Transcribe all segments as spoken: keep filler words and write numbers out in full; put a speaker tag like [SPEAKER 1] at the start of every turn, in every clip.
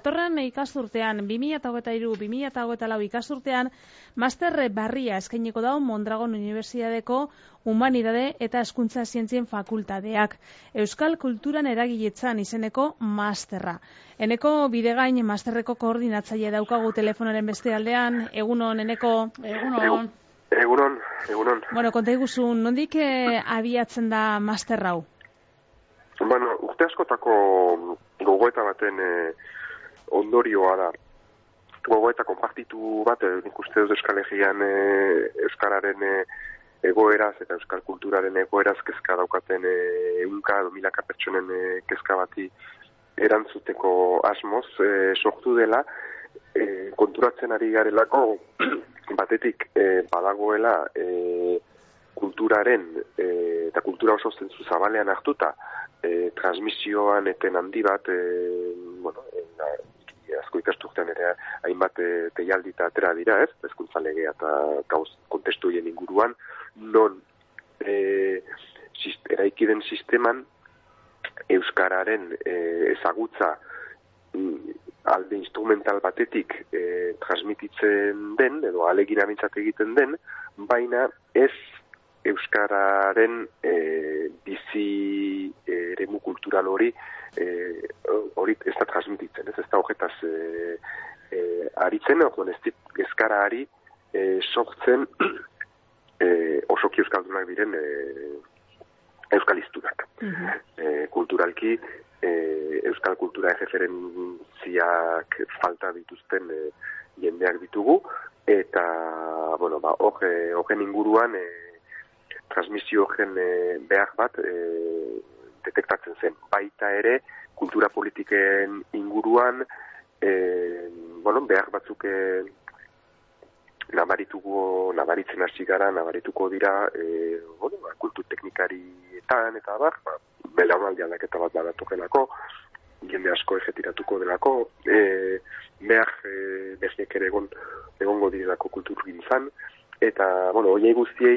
[SPEAKER 1] datorren ikasturtean, bi mila hogeita hiru bi mila hogeita lau ikasturtean, master berria eskainiko dau Mondragon Unibertsitateko Humanidade eta Hezkuntza Zientzien Fakultateak. Euskal Kulturan Eragiletzan izeneko masterra. Eneko Bidegain masterreko koordinatzaile daukagu telefonaren beste aldean. Egunon, Eneko.
[SPEAKER 2] Egunon. Egunon, egunon.
[SPEAKER 1] Bueno, konta iguzun, nondik eh, abiatzen da master hau?
[SPEAKER 2] Bueno, urte askotako gogoeta baten eh, ondorioa da. Gogoeta konpartitu bat, eh, nik uste dut Euskal Herrian eh, Euskararen eh, egoeraz eta Euskal Kulturaren egoeraz kezka daukaten eh, eunka edo milaka pertsonen eh, kezka bati erantzuteko asmoz eh, sortu dela, eh, konturatzen ari garelako batetik eh, badagoela eh, kulturaren eh, eta kultura oso zentzu zabalean hartuta eh, transmisioan eten handi bat eh, bueno, eh, asko ikasturtean ere hainbat eh, teialdi eta atera dira, ez? Hezkuntza legea eta gauz kontestu hien inguruan, non eh, sist, eraikiden sisteman euskararen eh, ezagutza mm, alde instrumental batetik eh, transmititzen den, edo alegina bintzat egiten den, baina ez euskararen eh, bizi eh, eremu kultural hori eh, hori ez da transmititzen, ez, ez da hogetaz eh, eh, aritzen, orduan ez dit ezkarari eh, sortzen eh, osoki euskaldunak diren eh, euskalistunak. Uh-huh. eh, kulturalki eh, euskal kultura erreferentziak falta dituzten eh, jendeak ditugu, eta bueno, ba, horren inguruan eh, transmisio horren eh, behar bat eh, detektatzen zen. Baita ere, kultura politiken inguruan eh, bueno, behar batzuk eh, nabarituko, nabaritzen hasi gara, nabarituko dira eh, bueno, ba, kultur teknikarietan eta bar, ba, belaunaldi aldaketa bat badatokelako, jende asko ejetiratuko delako, e, behar e, behiek ere egon, egongo direlako kulturgintzan, eta, bueno, horiei guztiei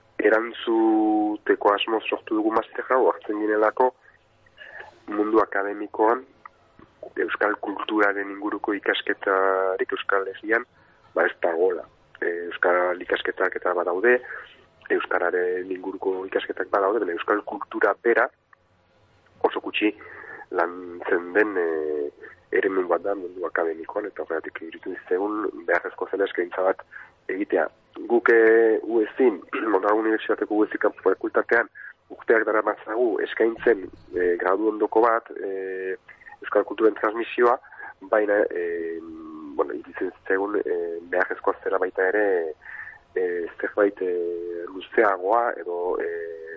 [SPEAKER 2] erantzuteko asmoz sortu dugu masterra, hartzen ginelako mundu akademikoan euskal kulturaren inguruko ikasketarik Euskal Herrian, ba ez dagoela. E, euskal ikasketak eta badaude, euskararen inguruko ikasketak badaude, baina euskal kultura bera oso gutxi lantzen den e, eremu bat da mundu akademikoan, eta horregatik iruditzen zitzaigun beharrezko zela eskaintza bat egitea. Guk U E Z-in, Mondragon Unibertsitateko U E Z fakultatean urteak daramatzagu eskaintzen e, gradu ondoko bat e, euskal kulturen transmisioa, baina e, bueno, iruditzen zitzaigun e, beharrezko zela baita ere e, zerbait e, luzeagoa edo e,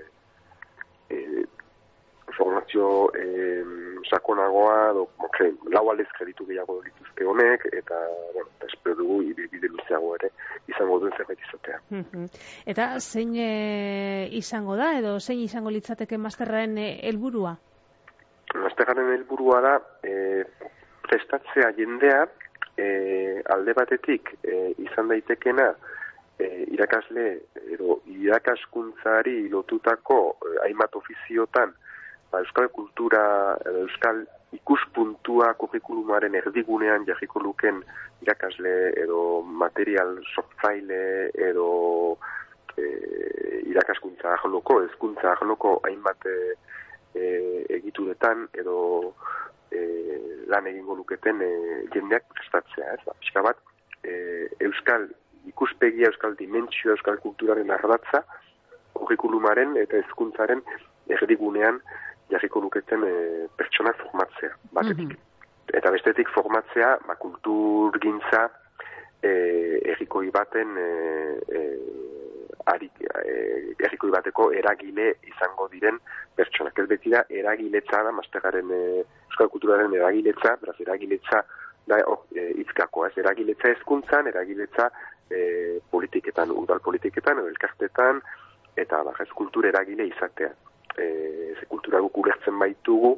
[SPEAKER 2] e, formazio eh, sakonagoa, do, okay, lau aldez kreditu gehiago dituzte honek, eta, bueno, eta espero dugu bide luzeago ere izango duen zerbait izatea.
[SPEAKER 1] Mm-hmm. Eta zein e, izango da, edo zein izango litzateke masterraren helburua?
[SPEAKER 2] E, masterraren helburua da, e, prestatzea jendea, e, alde batetik e, izan daitekena, e, irakasle, edo irakaskuntzari lotutako e, hainbat ofiziotan, euskal kultura, euskal ikuspuntua kurrikulumaren erdigunean jarriko luken irakasle edo material sortzaile edo e, irakaskuntza arloko, hezkuntza arloko hainbat e, e, egituretan edo e, lan egingo luketen e, jendeak prestatzea, ez da, pixka bat, e, euskal ikuspegia, euskal dimentsio, euskal kulturaren ardatza kurrikulumaren eta hezkuntzaren erdigunean jarriko luketen e, pertsona formatzea, batetik. Mm-hmm. Eta bestetik formatzea, ba, kulturgintza e, errikoi baten e, e, ari, e, errikoi bateko eragile izango diren pertsonak. Ez beti da, eragiletza da, masteraren e, euskal kulturaren eragiletza, beraz, eragiletza da, oh, e, itzkako, ez, eragiletza hezkuntzan, eragiletza e, politiketan, udal politiketan, edo elkartetan, eta ba, ez kultur eragile izatea. E, ze kultura guk ulertzen baitugu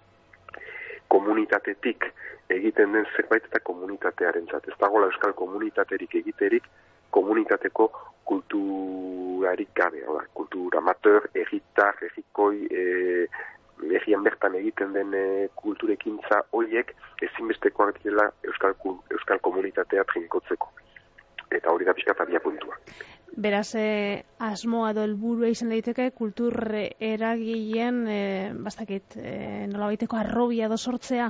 [SPEAKER 2] komunitatetik egiten den zerbait eta komunitatearen zat. Ez dagoela euskal komunitaterik egiterik komunitateko kulturarik gabe. Oda, kultura amateur, erritar, errikoi, e, egian bertan egiten den e, kulturekintza horiek ezinbestekoak direla euskal, euskal komunitatea trinkotzeko. Eta hori da pixkat abia puntua.
[SPEAKER 1] Beraz, eh, asmoa edo helburua izan daiteke kultur eragileen eh, bastakit, eh, nola baiteko arrobia edo sortzea?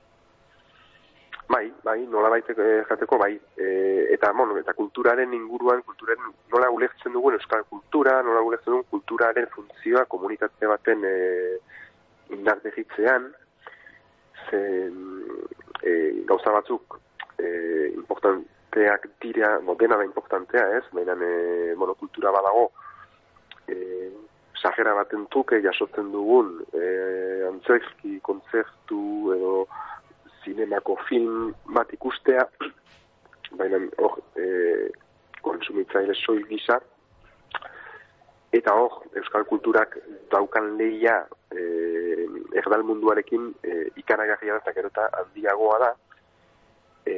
[SPEAKER 2] Bai, bai, nola baiteko jateko bai. E, eta, bueno, eta kulturaren inguruan, kulturaren nola ulertzen dugun euskal kultura, nola ulertzen dugun kulturaren funtzioa komunitate baten e, indardegitzean, zen e, gauza batzuk e, importanteak dira, no, dena da importantea, ez? Baina, e, bueno, kultura badago, e, sajera baten truke jasotzen dugun, e, antzerki, kontzertu edo zinemako film bat ikustea, baina hor e, konsumitzaile soil gisa, eta hor euskal kulturak daukan lehia e, erdal munduarekin e, ikaragarria da eta gero eta handiagoa da, e,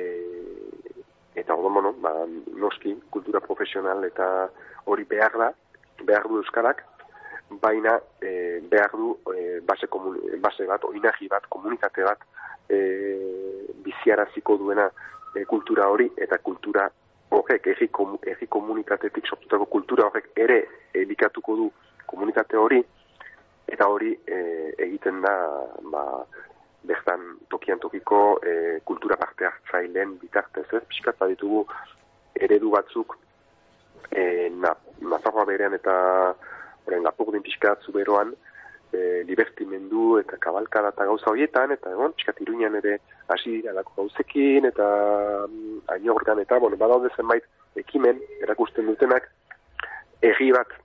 [SPEAKER 2] eta hor bueno, ba, noski kultura profesional eta hori behar da, behar du euskarak, baina e, behar du e, base, komun, base bat, oinagi bat, komunitate bat, E, biziaraziko duena e, kultura hori, eta kultura horrek, egi, kom, egi komunitatetik sortutako kultura horrek ere elikatuko du komunitate hori, eta hori e, egiten da ba, bertan tokian tokiko e, kultura parte hartzaileen bitartez, ez? Piskat baditugu eredu batzuk e, na, Nafarroa berean eta orain Lapurdin piskat zuberoan, E, libertimendu eta kabalkada eta gauza horietan, eta egon, pixkat Iruñan ere hasi dira lako gauzekin, eta mm, Ainorgan, eta, bueno, badaude zenbait ekimen, erakusten dutenak, egi bat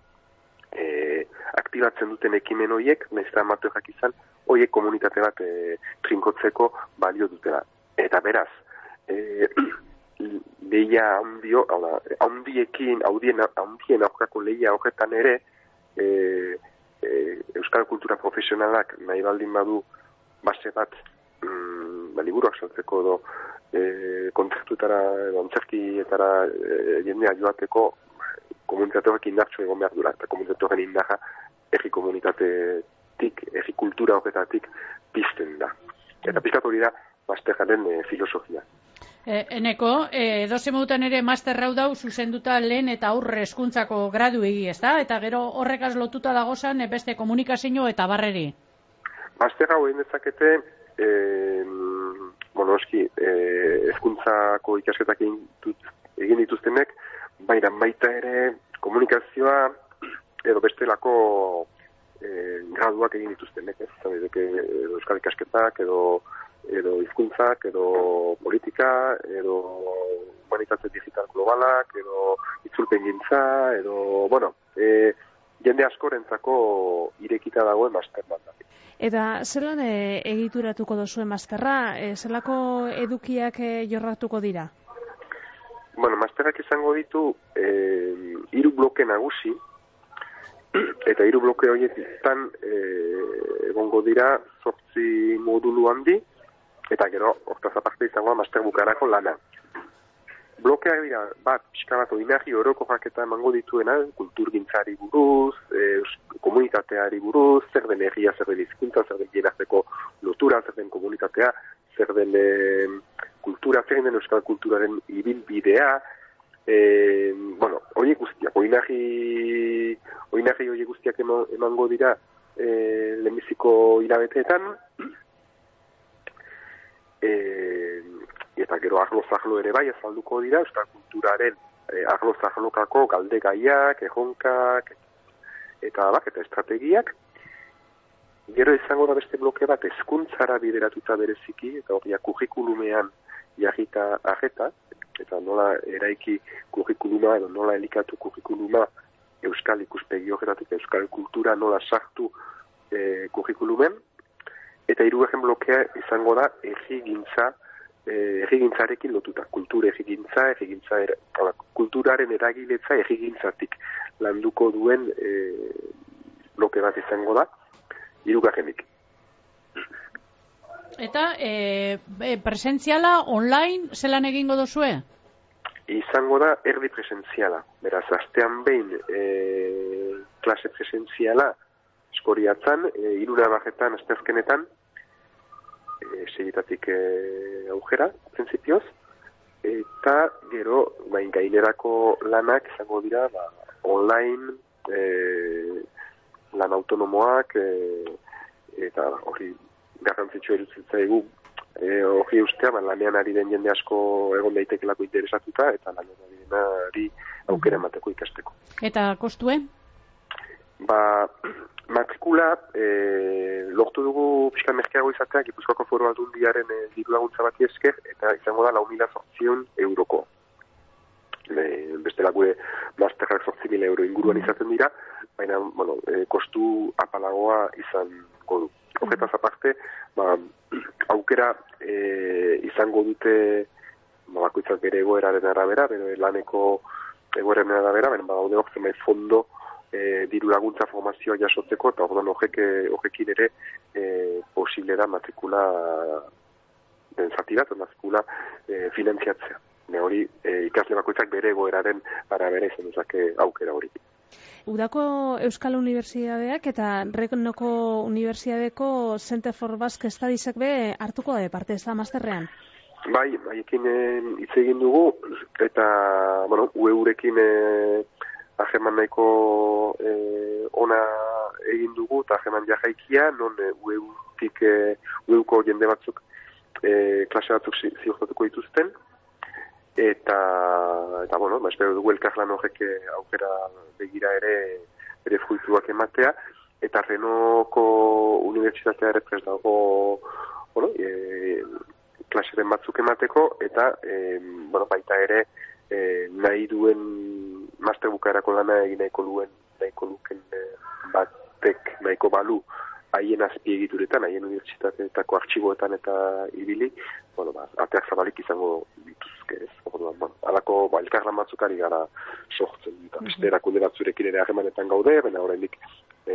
[SPEAKER 2] e, aktibatzen duten ekimen horiek, nahiz eta amateorak izan, horiek komunitate bat e, trinkotzeko balio dutela. Eta beraz, e, lehia handio, handiekin, haundien, handien aurkako lehia horretan ere, e, E, euskal kultura profesionalak nahi baldin badu base bat mm, ba, liburuak saltzeko edo e, kontzertuetara edo antzerkietara e, jendea joateko komunitate horrek indartsu egon behar dura, eta komunitate horren indarra erri komunitatetik, erri kultura horretatik pizten da. Eta pizkat hori da masterraren e, filosofia.
[SPEAKER 3] E, eneko, e, doze modutan ere master hau dau zuzenduta lehen eta aurre hezkuntzako graduei, ez da? Eta gero horrekaz lotuta dagozan e, beste komunikazio eta barreri.
[SPEAKER 2] Master hau egin dezakete, e, bueno, eski, e, hezkuntzako ikasketak egin, dut, egin dituztenek, baina baita ere komunikazioa edo bestelako e, graduak egin dituztenek, ez? Zabideke, edo euskal ikasketak, edo edo hizkuntzak, edo politika, edo humanitate digital globalak, edo itzulpengintza, edo, bueno, e, jende askorentzako irekita dagoen master bat da.
[SPEAKER 1] Eta zelan e, egituratuko duzuen masterra? E, zelako edukiak e, jorratuko dira?
[SPEAKER 2] Bueno, masterrak izango ditu e, hiru bloke nagusi, eta hiru bloke horietan e, egongo dira zortzi modulu handi, eta gero, hortaz aparte izangoa master bukarako lana. Blokeak dira, bat, pixka bat, oinarri orokorrak eta emango dituena, kulturgintzari buruz, e, komunitateari buruz, zer den egia, zer den hizkuntza, zer den jenarteko lotura, zer den komunitatea, zer den e, kultura, zer den euskal kulturaren ibilbidea, e, bueno, horiek guztiak, oinarri, oinarri horiek guztiak emango dira e, lehenbiziko hilabeteetan, E, eta gero arlo-zarlo ere bai azalduko dira euskal kulturaren e, arlo-zarlokako galdegaiak, erronkak eta bak, eta estrategiak. Gero izango da beste bloke bat hezkuntzara bideratuta bereziki, eta hori kurrikulumean jarrita arreta, eta nola eraiki kurrikuluma edo nola elikatu kurrikuluma euskal ikuspegi horretatik, euskal kultura nola sartu e, kurrikulumen. Eta hirugarren blokea izango da errigintza, eh, errigintzarekin lotuta. Kultur errigintza, errigintza er, ala, kulturaren eragiletza errigintzatik landuko duen eh, bloke bat izango da, hirugarrenik.
[SPEAKER 3] Eta e, presentziala, online, zelan egingo dozue?
[SPEAKER 2] Izango da erdi presentziala. Beraz, astean behin e, klase presentziala eskoriatzan, e, iruna bajetan, azteazkenetan, e, segitatik e, aujera, prinsipioz, eta gero, bain gainerako lanak izango dira, ba, online, e, lan autonomoak, e, eta hori garrantzitsua iruditzaigu, e, hori ustea, ba, lanean ari den jende asko egon daitekelako interesatuta, eta lanean ari denari aukera emateko ikasteko.
[SPEAKER 3] Eta kostue?
[SPEAKER 2] Ba, matrikula e, lortu dugu pixka merkeago izatea Gipuzkoako Foru Aldundiaren e, diru laguntza bati esker, eta izango da lau mila zortziehun euroko. E, bestela gure masterrak zortzi mila euro inguruan izaten dira, baina bueno, e, kostu apalagoa izango du. Horretaz aparte, ba, aukera e, izango dute ba, bakoitzak bere egoeraren arabera, bere laneko egoeraren arabera, baina badaude hor zenbait fondo E, diru laguntza formazioa jasotzeko, eta orduan horrekin ere e, posible da matrikula den zati bat, matrikula e, finantziatzea. Ne hori e, ikasle bakoitzak bere egoeraren arabera izan dezake aukera hori.
[SPEAKER 1] Udako Euskal Unibertsitateak eta Renoko Unibertsitateko Center for Basque Studiesek be hartuko da parte ez da masterrean?
[SPEAKER 2] Bai, haiekin hitz egin dugu, eta, bueno, ueurekin e, ajeman nahiko e, ona egin dugu, eta ajeman jahaikia, non e, ueutik, e, ueuko jende batzuk, e, klase batzuk ziurtatuko dituzten, eta, eta bueno, ba, espero dugu elkarlan horrek aukera begira ere, ere fruituak ematea, eta Renoko Unibertsitatea ere prest dago, bueno, e, klaseren batzuk emateko, eta, e, bueno, baita ere, e, nahi duen master bukaerako lana egin nahiko duen, nahiko luken e, batek nahiko balu haien azpiegituretan, haien unibertsitateetako artxiboetan eta ibili, bueno, ba, ateak zabalik izango dituzke, ez? Orduan, bueno, alako ba, elkarlan batzuk ari gara sortzen, eta beste erakunde batzurekin ere harremanetan gaude, baina oraindik e,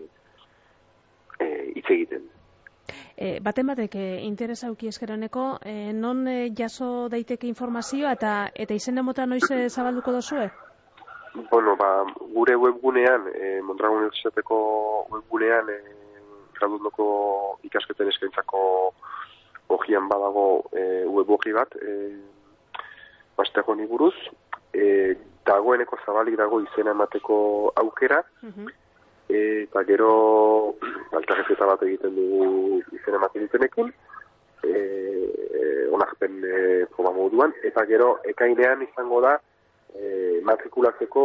[SPEAKER 2] e, hitz egiten.
[SPEAKER 1] E, baten batek e, interesa auki eskeraneko, e, non e, jaso daiteke informazioa eta eta izena mota noiz e, zabalduko dozue?
[SPEAKER 2] Bueno, ba, gure webgunean, e, Mondragon Unibertsitateko webgunean, e, graduondoko ikasketen eskaintzako hogian badago e, web hogi bat, e, master honi buruz, e, dagoeneko zabalik dago izena emateko aukera, uh-huh. Eta gero altarrezeta bat egiten dugu izena ematen dutenekin, e, onarpen e, proba moduan, eta gero ekainean izango da e, matrikulatzeko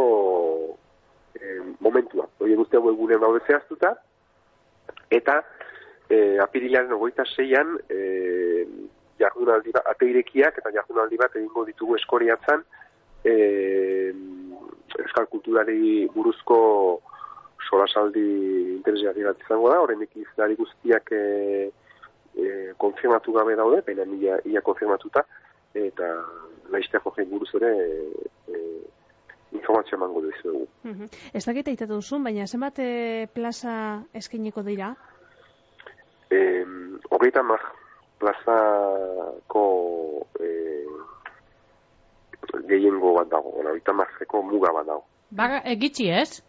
[SPEAKER 2] e, momentua. Hori guztia webgunean daude zehaztuta, eta e, apirilaren hogeita seian e, jardunaldi bat, ate irekiak eta jardunaldi bat egingo ditugu Eskoriatzan e, euskal kulturari buruzko solasaldi interesgarri bat izango da, oraindik izlari guztiak e, e, konfirmatu gabe daude, baina ia, ia konfirmatuta, eta laiztea jogein buruz ere e, e, informazioa emango dugu.
[SPEAKER 1] Uh-huh. Ez dakit aitatu duzun, baina zenbat e, plaza eskainiko dira?
[SPEAKER 2] E, hogeita mar plazako e, gehiengo bat dago, hogeita marreko muga bat dago.
[SPEAKER 3] Baga, egitzi ez?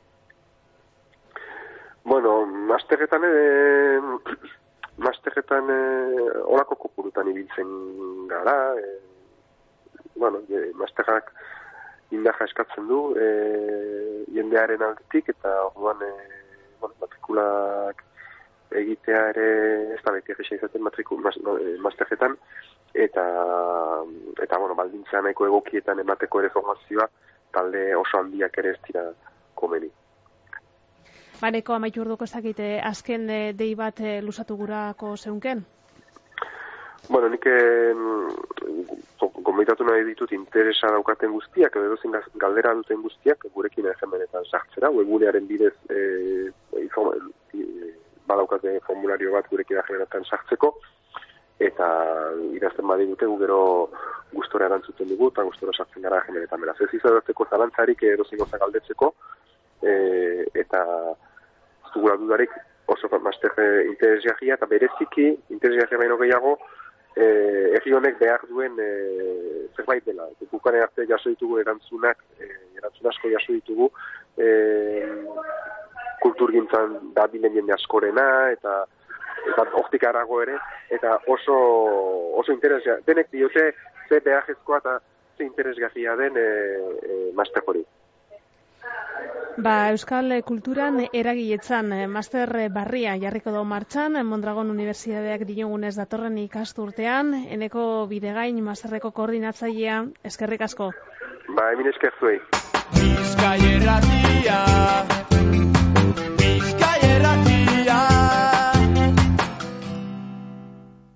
[SPEAKER 2] Bueno, masterretan ere, masterretan olako kopurutan ibiltzen gara, e, bueno, e, masterrak indaja eskatzen du, e, jendearen aldetik, eta orduan, e, bueno, matrikulak egitea ere, ez da beti egisa izaten matrikul, mas, no, e, masterretan, eta, eta, bueno, baldintza nahiko egokietan emateko ere formazioa, talde oso handiak ere ez dira komeni.
[SPEAKER 1] Bareko amaitu urduko ez dakite azken e, dei bat e, lusatu gurako zeunken?
[SPEAKER 2] Bueno, nik gomitatu nahi ditut interesa daukaten guztiak, edo edozein galdera duten guztiak, gurekin egemenetan sartzera, webgunearen bidez e, informa, e, badaukate formulario bat gurekin egemenetan sartzeko, eta idazten badigute gu gero gustora erantzuten dugu, eta gustora sartzen gara egemenetan. Beraz, ez izadateko zalantzarik edozein gauza galdetzeko, e, eta zugura dudarik oso master interesgarria, eta bereziki interesgarria baino gehiago eh, erri honek behar duen eh, zerbait dela. Bukaren arte jaso ditugu erantzunak, eh, erantzun asko jaso ditugu eh, kulturgintzan da bilen jende askorena, eta eta hortik arago ere, eta oso oso interesgarria. Denek diote ze behajezkoa eta ze interesgarria den e, e, master hori.
[SPEAKER 1] Ba, Euskal Kulturan eragiletzan master barria jarriko da martxan, Mondragon Unibertsitateak diogunez datorren ikasturtean, Eneko Bidegain masterreko koordinatzailea, eskerrik asko.
[SPEAKER 2] Ba, hemin esker zuei.
[SPEAKER 4] Bizkaia irratia